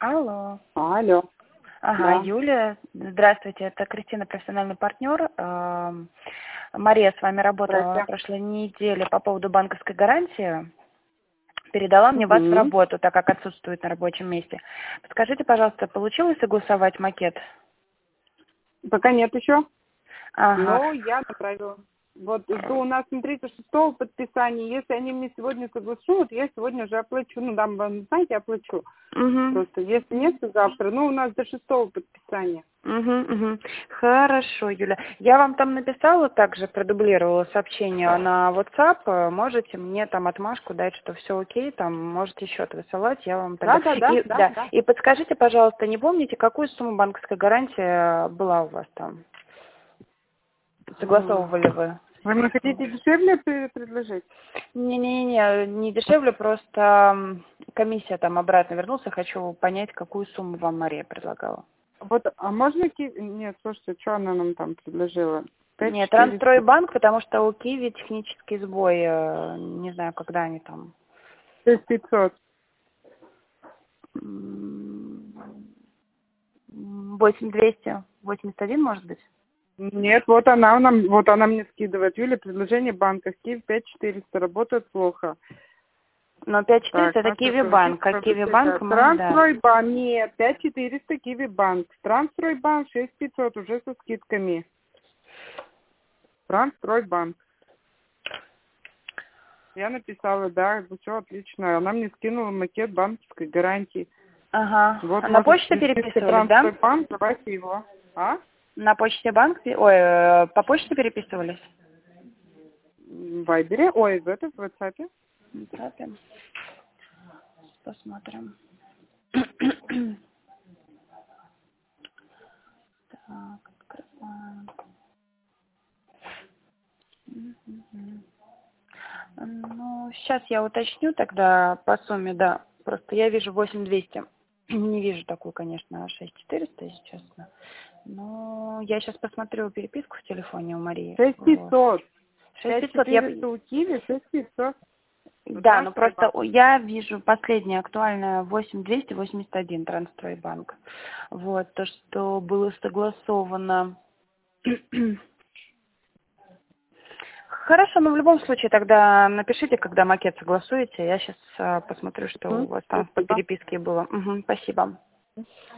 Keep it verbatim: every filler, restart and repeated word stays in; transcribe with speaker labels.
Speaker 1: Алло.
Speaker 2: Алло.
Speaker 1: Ага,
Speaker 2: Да.
Speaker 1: Юлия, здравствуйте, это Кристина, профессиональный партнер. Эм, Мария с вами работала на
Speaker 2: Здрасте.
Speaker 1: прошлой неделе по поводу банковской гарантии. Передала мне вас в
Speaker 2: Угу.
Speaker 1: работу, так как отсутствует на рабочем месте. Подскажите, пожалуйста, получилось согласовать макет?
Speaker 2: Пока нет еще,
Speaker 1: Ага.
Speaker 2: но я направила. Вот жду у нас, смотрите, шестого подписания. Если они мне сегодня согласуют, я сегодня уже оплачу. Ну, дам вам, знаете, оплачу.
Speaker 1: Угу.
Speaker 2: Просто если нет, то завтра. Ну, у нас до шестого подписания.
Speaker 1: Угу, угу. Хорошо, Юля. Я вам там написала, также продублировала сообщение на WhatsApp. Можете мне там отмашку дать, что все окей, там можете счет высылать, я вам тогда.
Speaker 2: Да, да, да,
Speaker 1: И,
Speaker 2: да,
Speaker 1: да.
Speaker 2: да.
Speaker 1: И подскажите, пожалуйста, не помните, какую сумму банковской гарантии была у вас там? Согласовывали вы?
Speaker 2: Вы мне хотите дешевле пре- предложить?
Speaker 1: Не-не-не, не дешевле, просто м, комиссия там обратно вернулся. Хочу понять, какую сумму вам Мария предлагала.
Speaker 2: Вот, а можно ки... Нет, слушайте, что она нам там предложила? Пять
Speaker 1: Нет,
Speaker 2: четыреста.
Speaker 1: Трансстройбанк, потому что у Киви технический сбой, э, не знаю, когда они там.
Speaker 2: Шесть пятьсот.
Speaker 1: Восемь двести восемьдесят один, может быть?
Speaker 2: Нет, вот она нам, вот она мне скидывает. Юля, предложение банка. Киев пять четыреста. Работает плохо.
Speaker 1: Но пять
Speaker 2: Так,
Speaker 1: четыреста это
Speaker 2: наша
Speaker 1: Киви банк, а Киви банк
Speaker 2: совместная.
Speaker 1: мы, да.
Speaker 2: Трансстройбанк. Нет, пять четыреста Киви банк. Трансстройбанк шесть пятьсот уже со скидками. Трансстройбанк. Я написала, да, все отлично. Она мне скинула макет банковской гарантии.
Speaker 1: Ага.
Speaker 2: Вот,
Speaker 1: А на
Speaker 2: может,
Speaker 1: почту
Speaker 2: списка
Speaker 1: переписывались, да?
Speaker 2: Трансстройбанк, давайте его. А?
Speaker 1: На почте банк, пе- ой, э, по почте переписывались?
Speaker 2: В Вайбере? Ой, в этом, в WhatsApp.
Speaker 1: В WhatsApp. Посмотрим. Так, открываем. Мгм. Ну, сейчас я уточню тогда по сумме, да. Просто я вижу восемь двести. Не вижу такую, конечно, шесть четыреста, если честно. Но я сейчас посмотрю переписку в телефоне у Марии.
Speaker 2: шесть
Speaker 1: Вот.
Speaker 2: пятьсот.
Speaker 1: шесть
Speaker 2: пять
Speaker 1: пятьсот. Я...
Speaker 2: четыреста у Киви, шесть пятьсот.
Speaker 1: Да, ну просто
Speaker 2: Трансстройбанк.
Speaker 1: у- я вижу последнее актуальное восемь двести восемьдесят один Трансстройбанк. Вот, то, что было согласовано. Хорошо, ну в любом случае тогда напишите, когда макет согласуете. Я сейчас посмотрю, что у
Speaker 2: Мгм.
Speaker 1: вас там по
Speaker 2: Спасибо.
Speaker 1: переписке было. Мгм, спасибо.